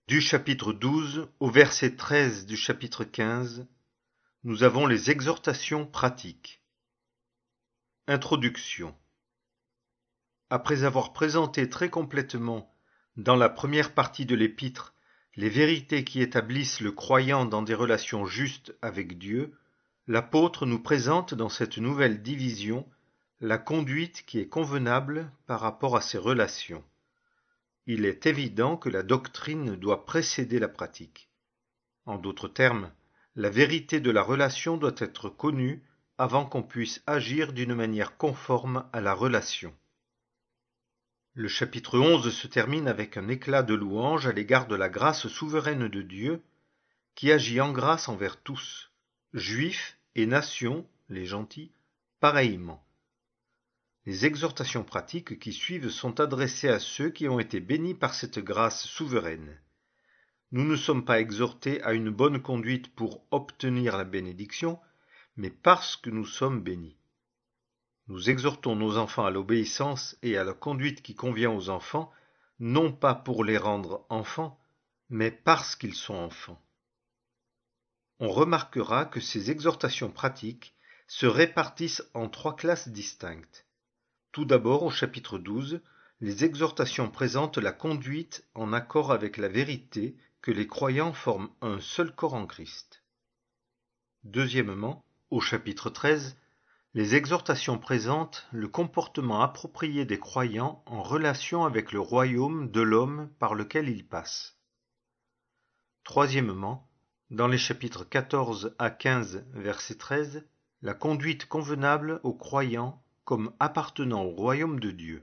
Du chapitre 12 au verset 13 du chapitre 15, nous avons les exhortations pratiques. Introduction. Après avoir présenté très complètement, dans la première partie de l'épître, les vérités qui établissent le croyant dans des relations justes avec Dieu, l'apôtre nous présente dans cette nouvelle division la conduite qui est convenable par rapport à ces relations. Il est évident que la doctrine doit précéder la pratique. En d'autres termes, la vérité de la relation doit être connue avant qu'on puisse agir d'une manière conforme à la relation. Le chapitre 11 se termine avec un éclat de louange à l'égard de la grâce souveraine de Dieu, qui agit en grâce envers tous, juifs et nations, les gentils, pareillement. Les exhortations pratiques qui suivent sont adressées à ceux qui ont été bénis par cette grâce souveraine. Nous ne sommes pas exhortés à une bonne conduite pour obtenir la bénédiction, mais parce que nous sommes bénis. Nous exhortons nos enfants à l'obéissance et à la conduite qui convient aux enfants, non pas pour les rendre enfants, mais parce qu'ils sont enfants. On remarquera que ces exhortations pratiques se répartissent en trois classes distinctes. Tout d'abord, au chapitre 12, les exhortations présentent la conduite en accord avec la vérité que les croyants forment un seul corps en Christ. Deuxièmement, au chapitre 13, les exhortations présentent le comportement approprié des croyants en relation avec le royaume de l'homme par lequel ils passent. Troisièmement, dans les chapitres 14 à 15, verset 13, la conduite convenable aux croyants comme appartenant au royaume de Dieu.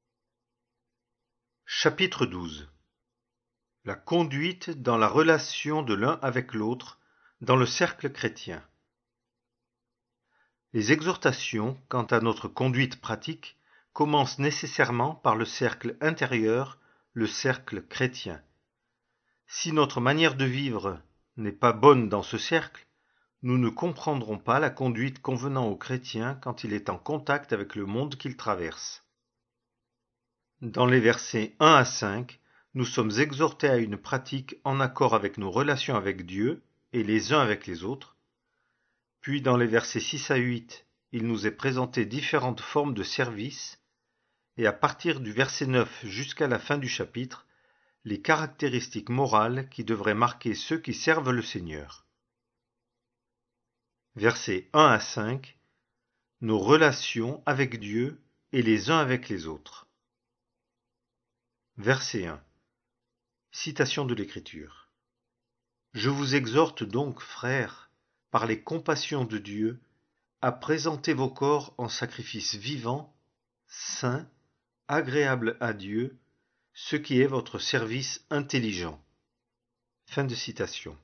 Chapitre 12. La conduite dans la relation de l'un avec l'autre dans le cercle chrétien. Les exhortations quant à notre conduite pratique commencent nécessairement par le cercle intérieur, le cercle chrétien. Si notre manière de vivre n'est pas bonne dans ce cercle, nous ne comprendrons pas la conduite convenant au chrétien quand il est en contact avec le monde qu'il traverse. Dans les versets 1 à 5, nous sommes exhortés à une pratique en accord avec nos relations avec Dieu et les uns avec les autres. Puis dans les versets 6 à 8, il nous est présenté différentes formes de service, et à partir du verset 9 jusqu'à la fin du chapitre, les caractéristiques morales qui devraient marquer ceux qui servent le Seigneur. Versets 1 à 5, nos relations avec Dieu et les uns avec les autres. Verset 1. Citation de l'Écriture. Je vous exhorte donc, frères, par les compassions de Dieu, à présenter vos corps en sacrifice vivant, saint, agréable à Dieu, ce qui est votre service intelligent. Fin de citation.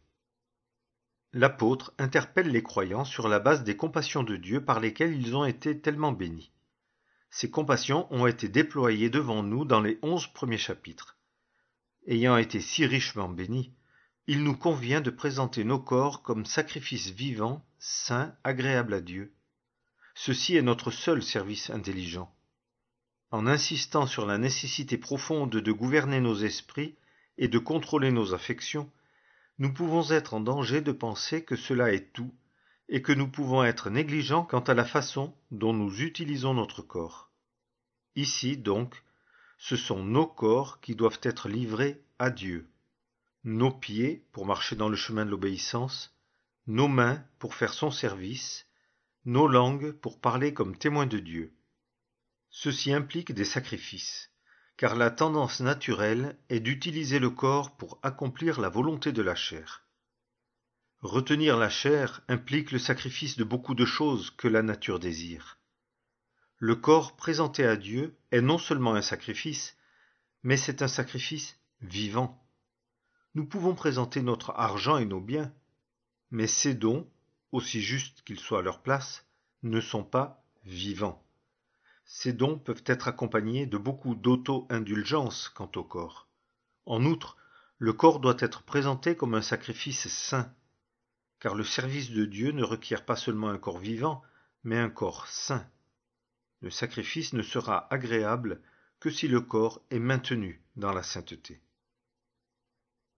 L'apôtre interpelle les croyants sur la base des compassions de Dieu par lesquelles ils ont été tellement bénis. Ces compassions ont été déployées devant nous dans les 11 premiers chapitres. Ayant été si richement bénis, il nous convient de présenter nos corps comme sacrifice vivant, saint, agréable à Dieu. Ceci est notre seul service intelligent. En insistant sur la nécessité profonde de gouverner nos esprits et de contrôler nos affections, nous pouvons être en danger de penser que cela est tout et que nous pouvons être négligents quant à la façon dont nous utilisons notre corps. Ici, donc, ce sont nos corps qui doivent être livrés à Dieu. Nos pieds pour marcher dans le chemin de l'obéissance, nos mains pour faire son service, nos langues pour parler comme témoins de Dieu. Ceci implique des sacrifices, car la tendance naturelle est d'utiliser le corps pour accomplir la volonté de la chair. Retenir la chair implique le sacrifice de beaucoup de choses que la nature désire. Le corps présenté à Dieu est non seulement un sacrifice, mais c'est un sacrifice vivant. Nous pouvons présenter notre argent et nos biens, mais ces dons, aussi justes qu'ils soient à leur place, ne sont pas vivants. Ces dons peuvent être accompagnés de beaucoup d'auto-indulgence quant au corps. En outre, le corps doit être présenté comme un sacrifice saint, car le service de Dieu ne requiert pas seulement un corps vivant, mais un corps saint. Le sacrifice ne sera agréable que si le corps est maintenu dans la sainteté.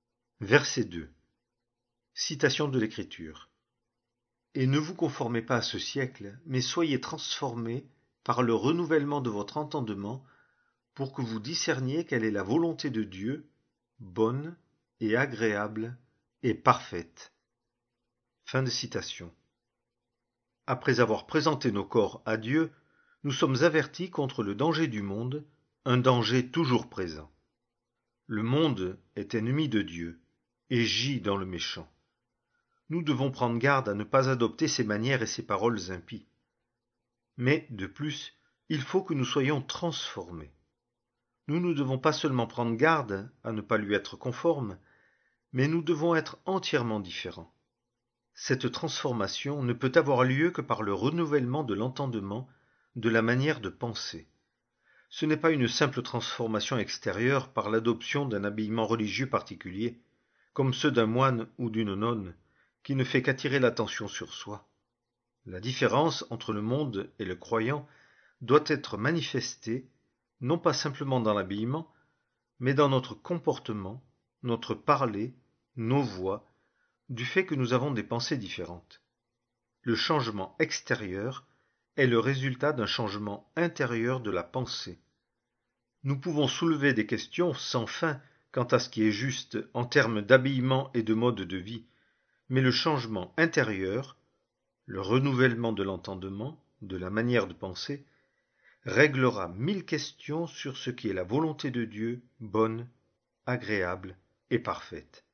Verset 2. Citation de l'Écriture. Et ne vous conformez pas à ce siècle, mais soyez transformés par le renouvellement de votre entendement, pour que vous discerniez quelle est la volonté de Dieu, bonne et agréable et parfaite. Fin de citation. Après avoir présenté nos corps à Dieu, nous sommes avertis contre le danger du monde, un danger toujours présent. Le monde est ennemi de Dieu et gît dans le méchant. Nous devons prendre garde à ne pas adopter ses manières et ses paroles impies. Mais, de plus, il faut que nous soyons transformés. Nous ne devons pas seulement prendre garde à ne pas lui être conformes, mais nous devons être entièrement différents. Cette transformation ne peut avoir lieu que par le renouvellement de l'entendement, de la manière de penser. Ce n'est pas une simple transformation extérieure par l'adoption d'un habillement religieux particulier, comme ceux d'un moine ou d'une nonne, qui ne fait qu'attirer l'attention sur soi. La différence entre le monde et le croyant doit être manifestée, non pas simplement dans l'habillement, mais dans notre comportement, notre parler, nos voix, du fait que nous avons des pensées différentes. Le changement extérieur est le résultat d'un changement intérieur de la pensée. Nous pouvons soulever des questions sans fin quant à ce qui est juste en termes d'habillement et de mode de vie, mais le changement intérieur, le renouvellement de l'entendement, de la manière de penser, réglera 1000 questions sur ce qui est la volonté de Dieu, bonne, agréable et parfaite.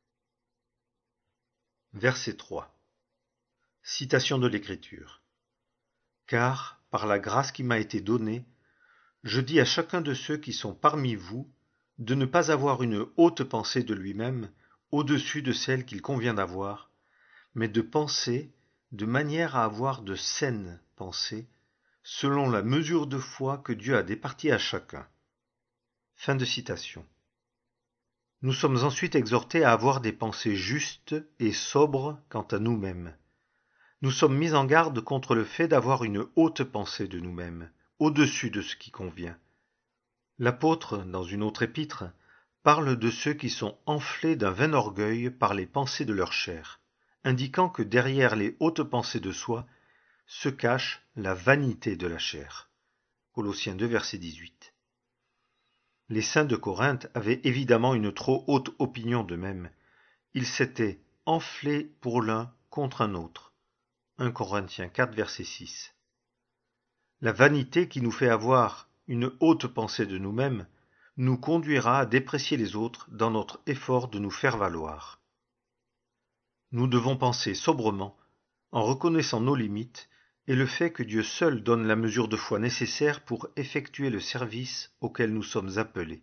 Verset 3. Citation de l'Écriture. Car, par la grâce qui m'a été donnée, je dis à chacun de ceux qui sont parmi vous de ne pas avoir une haute pensée de lui-même au-dessus de celle qu'il convient d'avoir, mais de penser de manière à avoir de saines pensées, selon la mesure de foi que Dieu a départie à chacun. Fin de citation. Nous sommes ensuite exhortés à avoir des pensées justes et sobres quant à nous-mêmes. Nous sommes mis en garde contre le fait d'avoir une haute pensée de nous-mêmes, au-dessus de ce qui convient. L'apôtre, dans une autre épître, parle de ceux qui sont enflés d'un vain orgueil par les pensées de leur chair, indiquant que derrière les hautes pensées de soi se cache la vanité de la chair. Colossiens 2, verset 18. Les saints de Corinthe avaient évidemment une trop haute opinion d'eux-mêmes. Ils s'étaient enflés pour l'un contre un autre. 1 Corinthiens 4, verset 6. La vanité qui nous fait avoir une haute pensée de nous-mêmes nous conduira à déprécier les autres dans notre effort de nous faire valoir. Nous devons penser sobrement, en reconnaissant nos limites et le fait que Dieu seul donne la mesure de foi nécessaire pour effectuer le service auquel nous sommes appelés.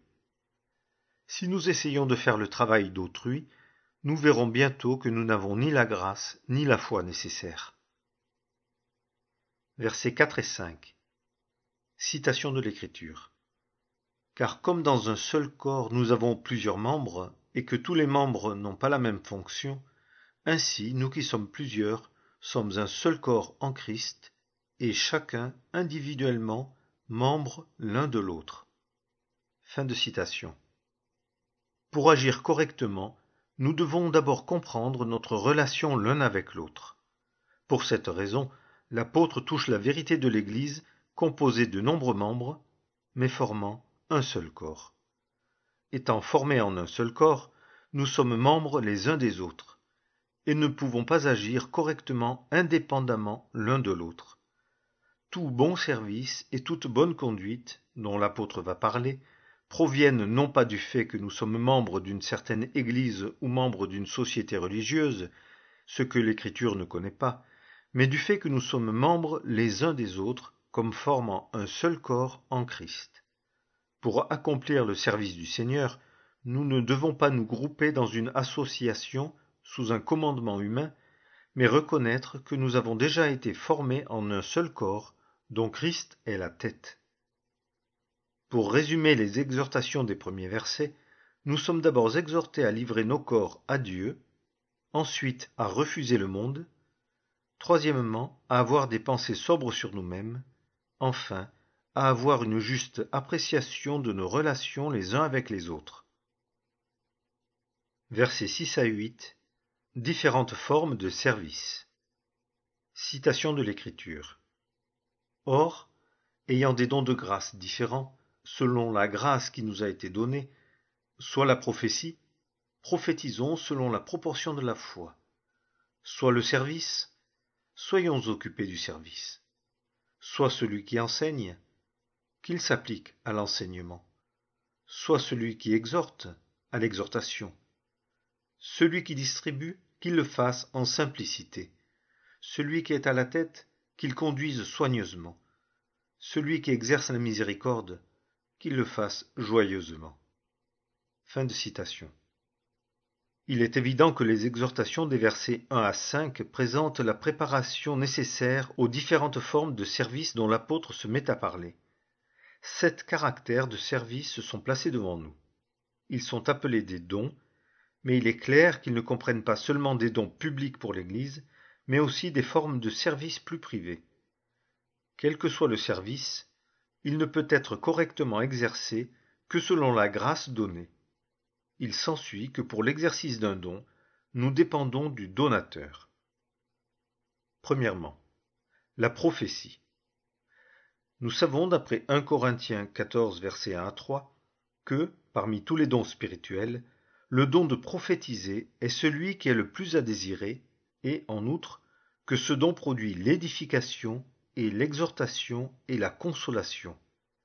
Si nous essayons de faire le travail d'autrui, nous verrons bientôt que nous n'avons ni la grâce ni la foi nécessaires. Versets 4 et 5. Citation de l'Écriture. Car comme dans un seul corps nous avons plusieurs membres, et que tous les membres n'ont pas la même fonction, ainsi nous qui sommes plusieurs sommes un seul corps en Christ, et chacun individuellement membre l'un de l'autre. Fin de citation. Pour agir correctement, nous devons d'abord comprendre notre relation l'un avec l'autre. Pour cette raison, l'apôtre touche la vérité de l'Église composée de nombreux membres, mais formant un seul corps. Étant formés en un seul corps, nous sommes membres les uns des autres, et ne pouvons pas agir correctement indépendamment l'un de l'autre. Tout bon service et toute bonne conduite, dont l'apôtre va parler, proviennent non pas du fait que nous sommes membres d'une certaine Église ou membres d'une société religieuse, ce que l'Écriture ne connaît pas, mais du fait que nous sommes membres les uns des autres, comme formant un seul corps en Christ. Pour accomplir le service du Seigneur, nous ne devons pas nous grouper dans une association sous un commandement humain, mais reconnaître que nous avons déjà été formés en un seul corps, dont Christ est la tête. Pour résumer les exhortations des premiers versets, nous sommes d'abord exhortés à livrer nos corps à Dieu, ensuite à refuser le monde, troisièmement à avoir des pensées sobres sur nous-mêmes, enfin à avoir une juste appréciation de nos relations les uns avec les autres. Versets 6 à 8. Différentes formes de service. Citation de l'Écriture. Or, ayant des dons de grâce différents, selon la grâce qui nous a été donnée, soit la prophétie, prophétisons selon la proportion de la foi, soit le service, soyons occupés du service, soit celui qui enseigne, qu'il s'applique à l'enseignement, soit celui qui exhorte, à l'exhortation, celui qui distribue, qu'il le fasse en simplicité, celui qui est à la tête, qu'il conduise soigneusement, celui qui exerce la miséricorde, qu'il le fasse joyeusement. Fin de citation. Il est évident que les exhortations des versets 1 à 5 présentent la préparation nécessaire aux différentes formes de service dont l'apôtre se met à parler. 7 caractères de service se sont placés devant nous. Ils sont appelés des dons, mais il est clair qu'ils ne comprennent pas seulement des dons publics pour l'Église, mais aussi des formes de service plus privées. Quel que soit le service, il ne peut être correctement exercé que selon la grâce donnée. Il s'ensuit que pour l'exercice d'un don, nous dépendons du donateur. Premièrement, la prophétie. Nous savons d'après 1 Corinthiens 14, versets 1 à 3, que, parmi tous les dons spirituels, le don de prophétiser est celui qui est le plus à désirer et, en outre, que ce don produit l'édification et l'exhortation et la consolation.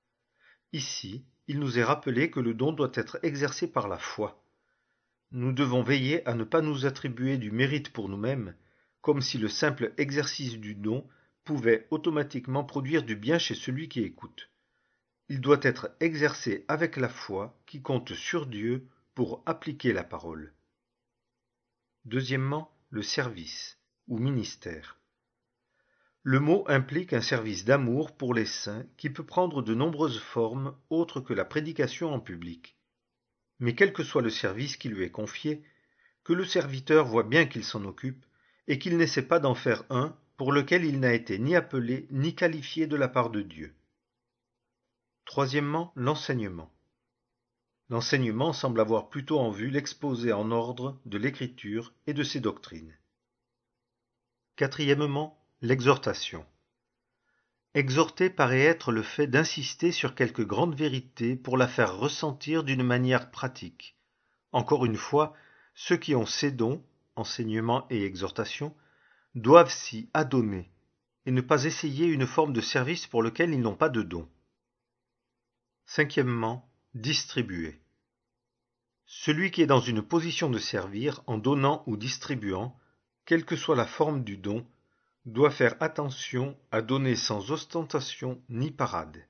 Ici, il nous est rappelé que le don doit être exercé par la foi. Nous devons veiller à ne pas nous attribuer du mérite pour nous-mêmes, comme si le simple exercice du don pouvait automatiquement produire du bien chez celui qui écoute. Il doit être exercé avec la foi qui compte sur Dieu pour appliquer la parole. Deuxièmement, le service ou ministère. Le mot implique un service d'amour pour les saints qui peut prendre de nombreuses formes autres que la prédication en public. Mais quel que soit le service qui lui est confié, que le serviteur voit bien qu'il s'en occupe et qu'il n'essaie pas d'en faire un pour lequel il n'a été ni appelé ni qualifié de la part de Dieu. Troisièmement, l'enseignement. L'enseignement semble avoir plutôt en vue l'exposé en ordre de l'Écriture et de ses doctrines. Quatrièmement, l'exhortation. Exhorter paraît être le fait d'insister sur quelque grande vérité pour la faire ressentir d'une manière pratique. Encore une fois, ceux qui ont ces dons, enseignement et exhortation, doivent s'y adonner et ne pas essayer une forme de service pour lequel ils n'ont pas de don. Cinquièmement, distribuer. Celui qui est dans une position de servir en donnant ou distribuant, quelle que soit la forme du don, doit faire attention à donner sans ostentation ni parade.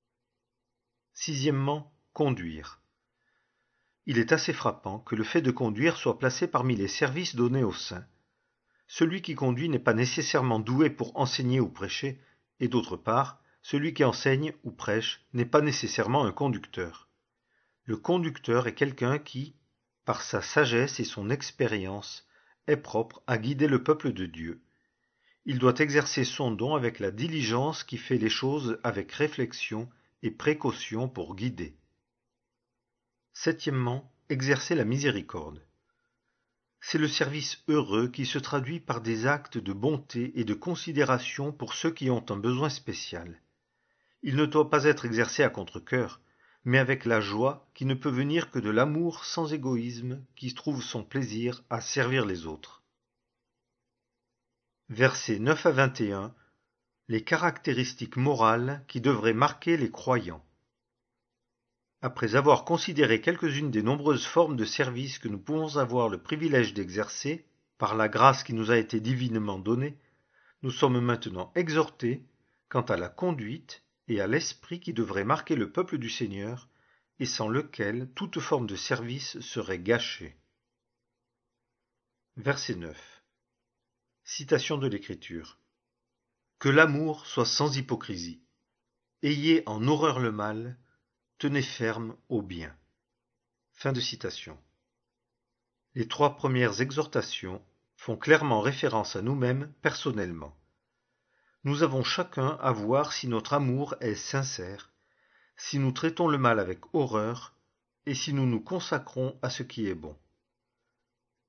Sixièmement, conduire. Il est assez frappant que le fait de conduire soit placé parmi les services donnés aux saints. Celui qui conduit n'est pas nécessairement doué pour enseigner ou prêcher, et d'autre part, celui qui enseigne ou prêche n'est pas nécessairement un conducteur. Le conducteur est quelqu'un qui, par sa sagesse et son expérience, est propre à guider le peuple de Dieu. Il doit exercer son don avec la diligence qui fait les choses avec réflexion et précaution pour guider. Septièmement, exercer la miséricorde. C'est le service heureux qui se traduit par des actes de bonté et de considération pour ceux qui ont un besoin spécial. Il ne doit pas être exercé à contre-cœur, mais avec la joie qui ne peut venir que de l'amour sans égoïsme qui trouve son plaisir à servir les autres. Versets 9 à 21. Les caractéristiques morales qui devraient marquer les croyants. Après avoir considéré quelques-unes des nombreuses formes de service que nous pouvons avoir le privilège d'exercer, par la grâce qui nous a été divinement donnée, nous sommes maintenant exhortés quant à la conduite et à l'esprit qui devrait marquer le peuple du Seigneur et sans lequel toute forme de service serait gâchée. Verset 9. Citation de l'Écriture. Que l'amour soit sans hypocrisie. Ayez en horreur le mal, tenez ferme au bien. Fin de citation. Les 3 premières exhortations font clairement référence à nous-mêmes personnellement. Nous avons chacun à voir si notre amour est sincère, si nous traitons le mal avec horreur et si nous nous consacrons à ce qui est bon.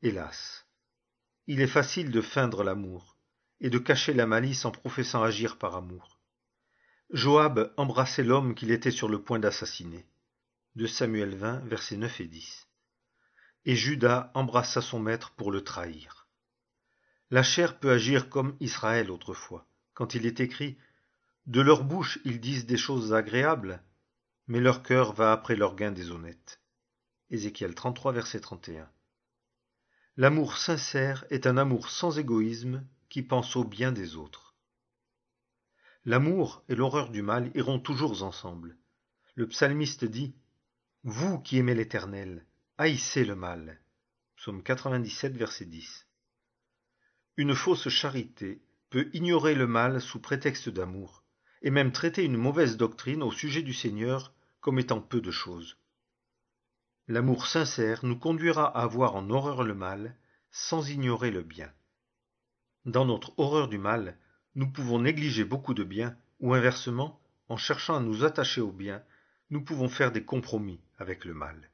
Hélas, il est facile de feindre l'amour et de cacher la malice en professant agir par amour. Joab embrassait l'homme qu'il était sur le point d'assassiner. 2 Samuel 20, versets 9 et 10. Et Judas embrassa son maître pour le trahir. La chair peut agir comme Israël autrefois, quand il est écrit « De leur bouche ils disent des choses agréables, mais leur cœur va après leur gain déshonnête. » Ézéchiel 33, verset 31. L'amour sincère est un amour sans égoïsme qui pense au bien des autres. L'amour et l'horreur du mal iront toujours ensemble. Le psalmiste dit « Vous qui aimez l'Éternel, haïssez le mal. » Psaume 97, verset 10. Une fausse charité peut ignorer le mal sous prétexte d'amour, et même traiter une mauvaise doctrine au sujet du Seigneur comme étant peu de choses. L'amour sincère nous conduira à avoir en horreur le mal, sans ignorer le bien. Dans notre horreur du mal, nous pouvons négliger beaucoup de bien, ou inversement, en cherchant à nous attacher au bien, nous pouvons faire des compromis avec le mal.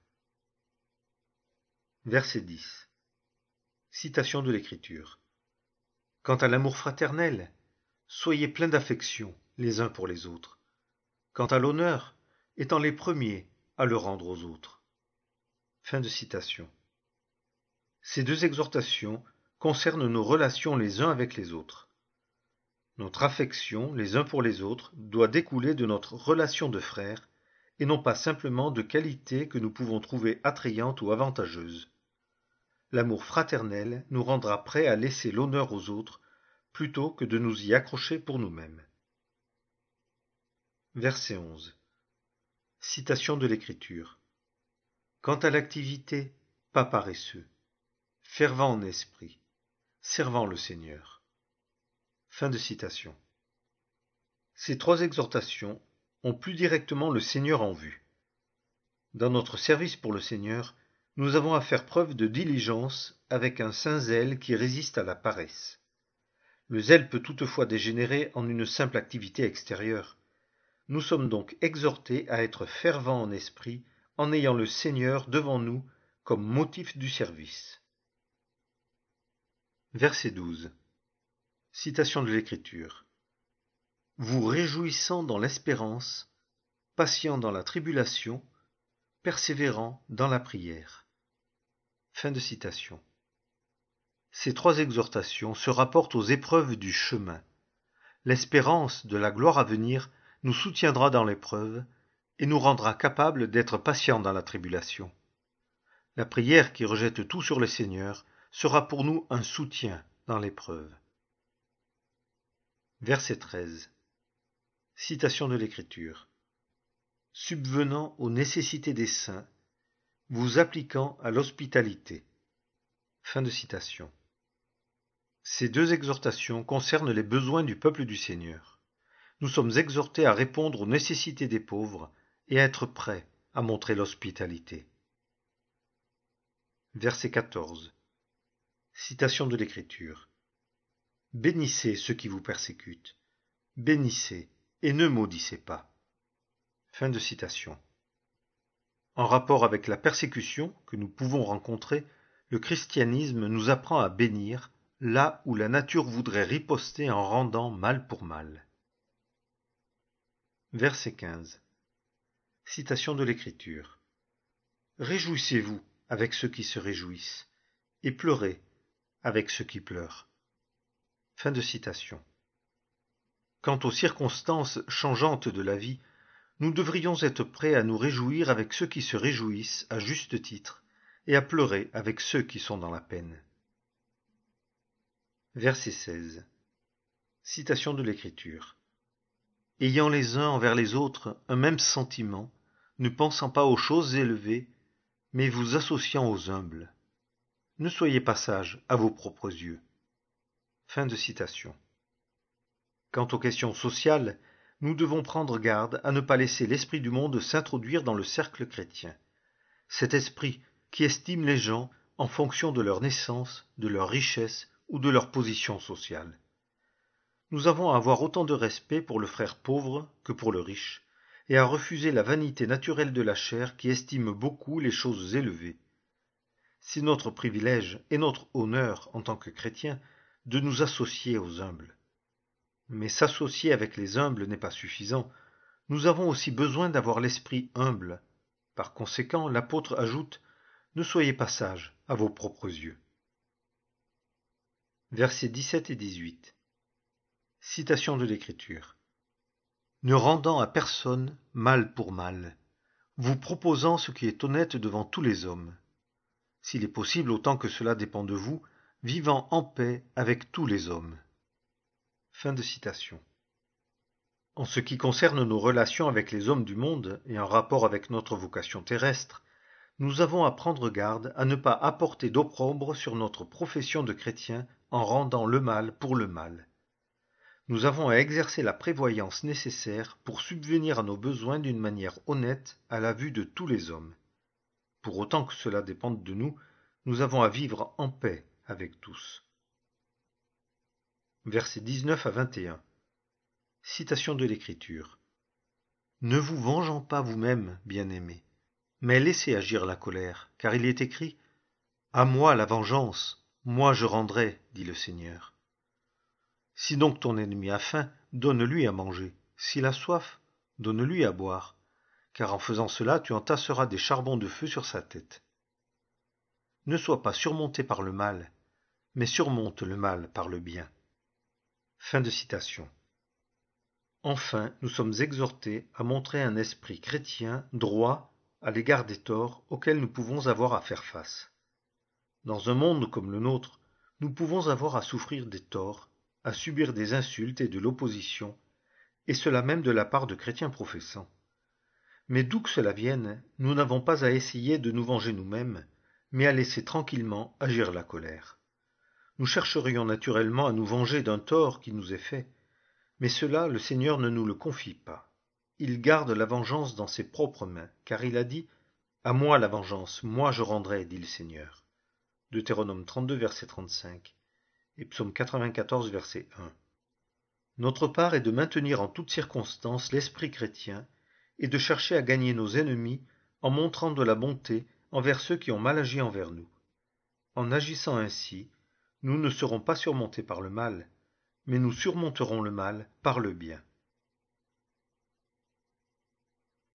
Verset 10. Citation de l'Écriture. Quant à l'amour fraternel, soyez pleins d'affection les uns pour les autres. Quant à l'honneur, étant les premiers à le rendre aux autres. Fin de citation. Ces deux exhortations concernent nos relations les uns avec les autres. Notre affection les uns pour les autres doit découler de notre relation de frères et non pas simplement de qualités que nous pouvons trouver attrayantes ou avantageuses. L'amour fraternel nous rendra prêts à laisser l'honneur aux autres plutôt que de nous y accrocher pour nous-mêmes. Verset 11. Citation de l'Écriture. Quant à l'activité, pas paresseux, fervent en esprit, servant le Seigneur. Fin de citation. Ces trois exhortations ont plus directement le Seigneur en vue. Dans notre service pour le Seigneur, nous avons à faire preuve de diligence avec un saint zèle qui résiste à la paresse. Le zèle peut toutefois dégénérer en une simple activité extérieure. Nous sommes donc exhortés à être fervents en esprit en ayant le Seigneur devant nous comme motif du service. Verset 12. Citation de l'Écriture. Vous réjouissant dans l'espérance, patient dans la tribulation, persévérant dans la prière. Fin de citation. Ces trois exhortations se rapportent aux épreuves du chemin. L'espérance de la gloire à venir nous soutiendra dans l'épreuve et nous rendra capables d'être patients dans la tribulation. La prière qui rejette tout sur le Seigneur sera pour nous un soutien dans l'épreuve. Verset 13. Citation de l'Écriture. Subvenant aux nécessités des saints, vous appliquant à l'hospitalité. Fin de citation. Ces deux exhortations concernent les besoins du peuple du Seigneur. Nous sommes exhortés à répondre aux nécessités des pauvres et à être prêts à montrer l'hospitalité. Verset 14. Citation de l'Écriture. Bénissez ceux qui vous persécutent. Bénissez et ne maudissez pas. Fin de citation. En rapport avec la persécution que nous pouvons rencontrer, le christianisme nous apprend à bénir là où la nature voudrait riposter en rendant mal pour mal. Verset 15. Citation de l'Écriture. Réjouissez-vous avec ceux qui se réjouissent, et pleurez avec ceux qui pleurent. Fin de citation. Quant aux circonstances changeantes de la vie, nous devrions être prêts à nous réjouir avec ceux qui se réjouissent à juste titre, et à pleurer avec ceux qui sont dans la peine. Verset 16. Citation de l'Écriture. Ayant les uns envers les autres un même sentiment, ne pensant pas aux choses élevées, mais vous associant aux humbles. Ne soyez pas sages à vos propres yeux. Fin de citation. Quant aux questions sociales, nous devons prendre garde à ne pas laisser l'esprit du monde s'introduire dans le cercle chrétien. Cet esprit qui estime les gens en fonction de leur naissance, de leur richesse ou de leur position sociale. Nous avons à avoir autant de respect pour le frère pauvre que pour le riche, et à refuser la vanité naturelle de la chair qui estime beaucoup les choses élevées. C'est notre privilège et notre honneur en tant que chrétiens de nous associer aux humbles. Mais s'associer avec les humbles n'est pas suffisant. Nous avons aussi besoin d'avoir l'esprit humble. Par conséquent, l'apôtre ajoute « Ne soyez pas sages à vos propres yeux ». Versets 17 et 18. Citation de l'Écriture. Ne rendant à personne mal pour mal, vous proposant ce qui est honnête devant tous les hommes. S'il est possible, autant que cela dépend de vous, vivant en paix avec tous les hommes. Fin de citation. En ce qui concerne nos relations avec les hommes du monde et en rapport avec notre vocation terrestre, nous avons à prendre garde à ne pas apporter d'opprobre sur notre profession de chrétien en rendant le mal pour le mal. Nous avons à exercer la prévoyance nécessaire pour subvenir à nos besoins d'une manière honnête à la vue de tous les hommes. Pour autant que cela dépende de nous, nous avons à vivre en paix avec tous. Versets 19 à 21. Citation de l'Écriture. Ne vous vengeant pas vous-même, bien-aimés, mais laissez agir la colère, car il est écrit « À moi la vengeance, moi je rendrai, dit le Seigneur. » Si donc ton ennemi a faim, donne-lui à manger. S'il a soif, donne-lui à boire, car en faisant cela, tu entasseras des charbons de feu sur sa tête. Ne sois pas surmonté par le mal, mais surmonte le mal par le bien. Fin de citation. Enfin, nous sommes exhortés à montrer un esprit chrétien droit à l'égard des torts auxquels nous pouvons avoir à faire face. Dans un monde comme le nôtre, nous pouvons avoir à souffrir des torts, à subir des insultes et de l'opposition, et cela même de la part de chrétiens professants. Mais d'où que cela vienne, nous n'avons pas à essayer de nous venger nous-mêmes, mais à laisser tranquillement agir la colère. Nous chercherions naturellement à nous venger d'un tort qui nous est fait, mais cela le Seigneur ne nous le confie pas. Il garde la vengeance dans ses propres mains, car il a dit « À moi la vengeance, moi je rendrai, dit le Seigneur. » Deutéronome 32, verset 35 et Psaume 94, verset 1. Notre part est de maintenir en toutes circonstances l'esprit chrétien et de chercher à gagner nos ennemis en montrant de la bonté envers ceux qui ont mal agi envers nous. En agissant ainsi, nous ne serons pas surmontés par le mal, mais nous surmonterons le mal par le bien.